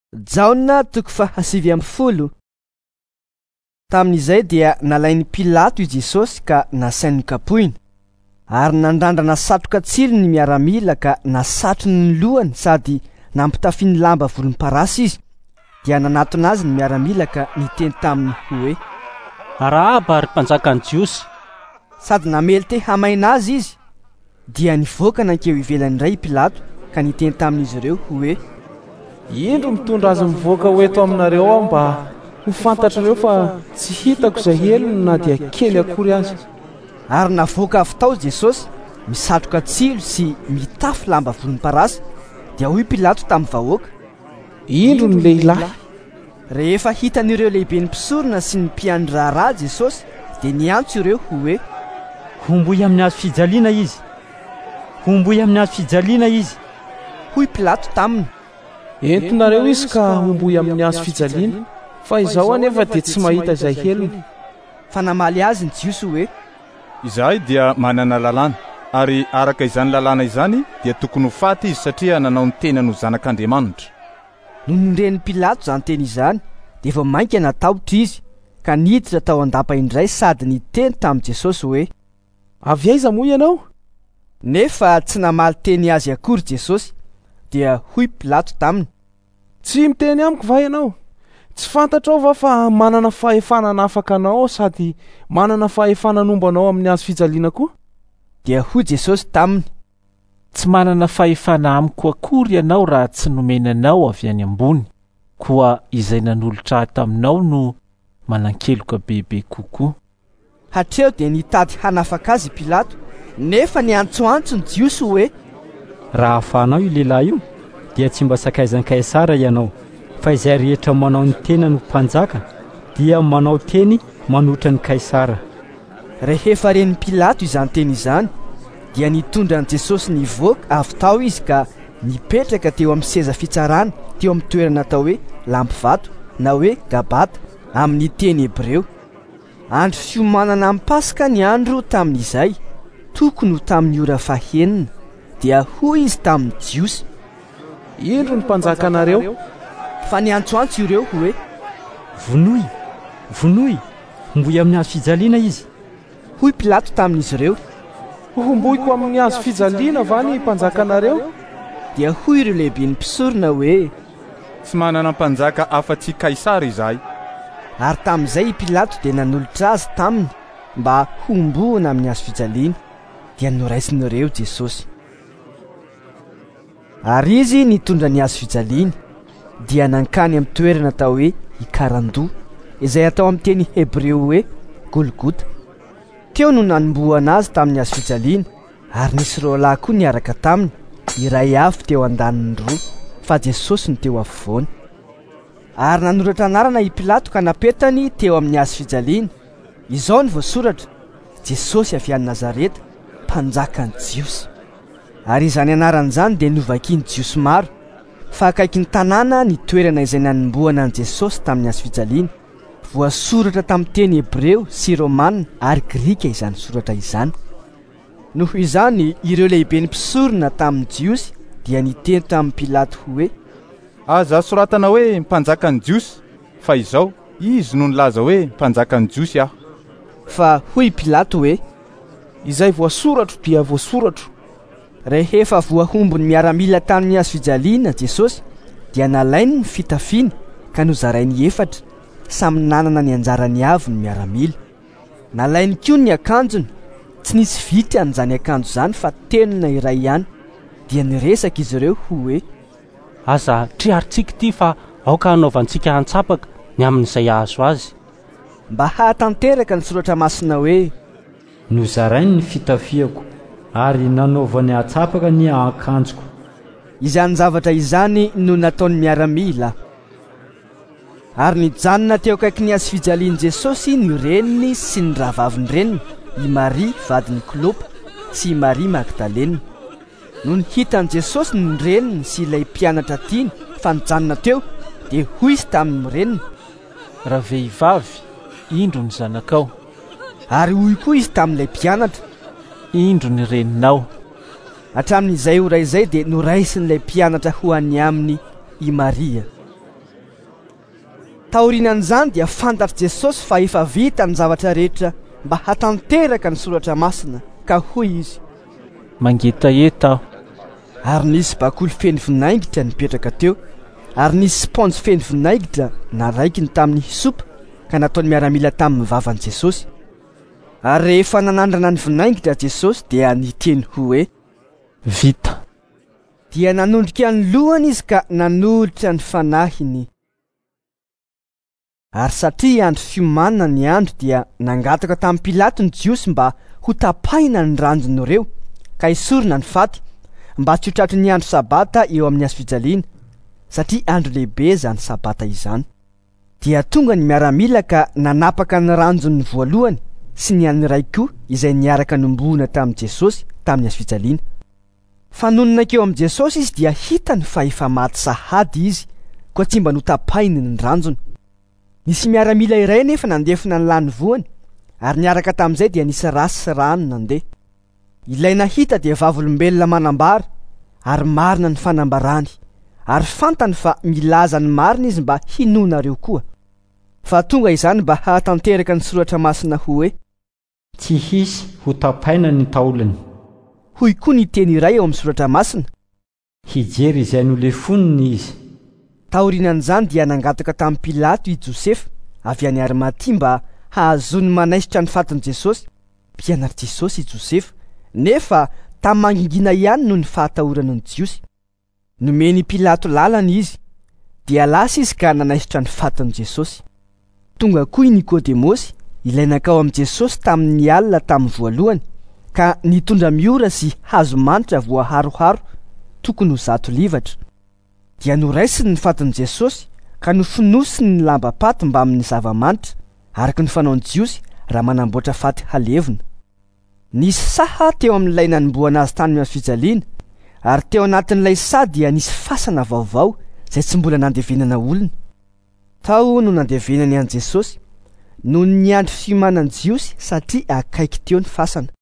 Jaona 7:10. Tamin'izay dia nalainy Pilato i Jesosy ka nasainy kapohina, ary nandrandra satroka tsilo ny miaramila ka nasatrony ny lohany sady nampitafiany lamba volomparasy izy. Dia nanatona azy ny miaramila ka niteny taminy hoe: "Arahaba ary mpanjakan'ny Jiosy." Sady namely te hamaina azy izy. Dia nivoaka nankeo ivelany indray Pilato ka niteny tamin'izy ireo hoe: "Indro mitondra azy mivoaka ho eto aminareo aho mba ho fantatrareo fa tsy hitako izay elony na dia kely akory azy." Ary navoaka avy tao Jesosy misatroka tsilo sy mitafy lamba volomparasy. Dia hoy Pilato tamin'ny vahoaka: "Indro ny lehilahy." Rehefa hitan'ireo lehibe ny mpisorona sy ny mpiandry raharaha Jesosy, dia niantso ireo hoe: "Homboy amin'ny hazo fijaliana izy! Homboy amin'ny hazo fijaliana izy!" Hoy Pilato taminy: "Entonareo izy ka homboy amin'ny hazo fijaliana, fa izaho anefa dia tsy mahita izay elony." Fa namaly azy ny Jiosy hoe: "Izahay dia manana lalàna, ary araka izany lalàna izany dia tokony ho faty izy satria nanao ny tenany ho zanak'Andriamanitra." Noho nireny Pilato izany teny izany, dia vao mainka natahotra izy, ka niditra tao an-dapa indray sady niteny tamin'i Jesosy hoe: "Avy aiza moa ianao?" Nefa tsy namaly teny azy akory Jesosy. Dia hoy Pilato taminy: "Tsy miteny amiko va ianao? Tsy fantatrao va fa manana fahefana nafaka anao sady manana fahefana nombanao amin'ny hazo fijaliana koa?" Dia hoy Jesosy taminy: "Tsy manana fahefana amiko akory ianao raha tsy nomenanao avy any ambony, koa izay nanolotra taminao no manan-keloka bebe kokoa." Hatreo dia nitady hanafaka azy Pilato, nefa niantsoantso ny Jiosy hoe: "Raha ahafahanao io lehilahy io, dia tsy mba sakaizan'i Kaisara ianao, fa izay rehetra manao ny tena no mpanjaka, dia manao teny manotra ny Kaisara." Rehefa reny Pilato izany teny izany, dia nitondra an' Jesosy nivoaka avy tao izy ka nipetraka teo amin'ny seza fitsarana teo amin'ny toerana atao hoe Lampivato na hoe Gabata amin'ny teny Hebreo. Andro fiomanana amin'ny Pasika ny andro tamin'izay, tokony ho tamin'ny ora fahaenina. Dia hoy izy tamin'ny Jiosy: "Indro ny mpanjaka anareo?" Fa niantsoantso ireo hoe: "Vonoy, vonoy, homboy amin'ny hazo fijaliana izy." Hoy Pilato tamin'izy ireo: "Homboyko amin'ny hazo fijaliana va ny mpanjaka anareo?" Dia hoy ireo lehibe ny mpisorona hoe: "Tsy manana mpanjaka afa-tsy Kaisara izahay." Ary tamin'izay Pilato dia nanolotra azy taminy mba homboana amin'ny hazo fijaliana. Dia noraisin'ireo Jesosy. Ary izy nitondra ny hazo fijaliana, dia nankany amin'ny toerana atao hoe Ikarandoa, izay atao amin'ny teny Hebreo hoe Golgota. Teo no nanomboana azy tamin'ny hazo fijaliana, ary nisy roalahy koa niaraka taminy, iray avy teo andaniny roa, fa Jesosy no teo afovoany. Ary nanoratra anarana i Pilato ka napetany teo amin'ny hazo fijaliana. Izao ny voasoratra: Jesosy avy any Nazareta, mpanjakan'ny Jiosy. Ary izany anaran'izany dia novakiany Jiosy maro, fa akaiky ny tanàna ny toerana izay nanomboana an' Jesosy tamin'ny hazo fijaliana. Voasoratra tamin'ny teny Hebreo sy Romana ary Grika izany soratra izany. Noho izany ireo lehibe ny mpisorona tamin'ny Jiosy dia niteny tamin'ny Pilato hoe: "Aza soratana hoe mpanjakan'ny Jiosy, fa izao izy no nilaza hoe mpanjakan'ny Jiosy aho." Fa hoy Pilato hoe: "Izay voasoratro dia voasoratro." Rehefa voahombo ny miaramila tamin'ny hazo fijaliana Jesosy, dia nalainy ny fitafiany ka nozarainy efatra, samy nanana ny anjarany avy ny miaramila. Nalainy koa ny akanjony, tsy nisy vity an'izany akanjo izany fa tenona iray ihany. Dia niresaka izy ireo hoe: "Aza triaritsika ity fa aoka hanaovantsika hantsapaka ny amin'izay ahazo azy." Mba hahatanteraka ny soratra masina hoe: "Nozarainy ny fitafiako, ary nanaovany hatsapaka ny akanjoko." Izany zavatra izany no nataony miaramila. Ary nijanona teo akaiky ny hazo fijalian'i Jesosy ny reniny sy ny rahavaviny reniny, i Maria vadin'ny Klopa sy i Maria Magdalena. No nihitan'i Jesosy ny reniny sy ilay mpianatra tiany fa nijanona teo, dia hoy izy tamin'ny reniny: "Raha vehivavy, indro ny zanakao." Ary hoy koa izy tamin'ilay mpianatra: "Indro ny reninao." Hatramin'izay ora izay dia noraisin'ilay mpianatra ho any aminy i Maria. taorianan'izany dia fantatr' Jesosy fa efa vita ny zavatra rehetra mba hatanteraka ny soratra masina ka hoy izy: mangetaheta aho. Ary nisy bakoly feno vinaingitra nipetraka teo, ary nisy sponjy feno vinaingitra naraikiny tamin'ny hisopa ka nataony miaramila tamin'ny vavan'i Jesosy. Ary rehefa nanandrana ny vinaingitra Jesosy dia niteny hoe: vita. Dia nanondrika ny lohany izy ka nanolotra ny fanahiny. Ary satria andro fiomanana ny andro dia nangataka tamin'ny Pilato ny Jiosy mba ho tapahina ny ranjon'ireo ka isorina ny faty, mba tsy ho tratry ny andro sabata eo amin'ny hazofijaliana, satria andro lehibe zany sabata izany. Dia tonga ny miaramila ka nanapaka ny ranjon'ny voalohany sy ny an'ny ray koa izay niaraka nombona tamin'i Jesosy tamin'ny hazofijaliana. Fanononakeo amin'i Jesosy izy dia hitany fa efa maty sahady izy, koa tsy mba notapahiny ny ranjony. Nisy miaramila iray nefa nandefina ny lany voany, ary niaraka tamin'izay dia nisy rasy sy rano nandeha. Ilay nahita dia vavolombelona manambara, ary marina ny fanambarany, ary fantany fa milaza ny marina izy mba hinonareo koa. Fa tonga izany mba hatanteraka ny soratra masina hoe: tsy hisy ho tapaina ny taolany. Hoy koa ny teny iray eo amin'ny soratra masina: hijery izay nolefoniny izy. Taorianan'izany dia nangataka tamin'ny Pilato i Josefa avy any Arimatia mba hahazony manaisitra ny fatin'i Jesosy. Mpianatr' Jesosy i Josefa, nefa tamin'ny mangingina ihany no ny fahatahorana ny Jiosy. Nomeny Pilato lalana izy, dia lasa izy ka nanaisitra ny fatin'i Jesosy. Tonga koa i Nikodemosy, ilay nakao amin'i Jesosy tamin'ny alina tamin'ny voalohany, ka nitondra miora sy hazo manitra voaharoharo tokony ho 100 livatra. Dia noraisiny ny fatin'i Jesosy ka nofonosiny ny lamba-paty mba amin'ny zava-manitra, araka ny fanaon'i Jiosy raha manamboatra faty halevina. Nisy saha teo amin'ilay nanomboana azy tany amin'ny hazofijaliana, ary teo anatin'ilay saha dia nisy fasana vaovao izay tsy mbola nandevenana olona. Tao no nandevenany an' Jesosy noho ny andro fiomanan'i Jiosy satria akaiky teo ny fasana.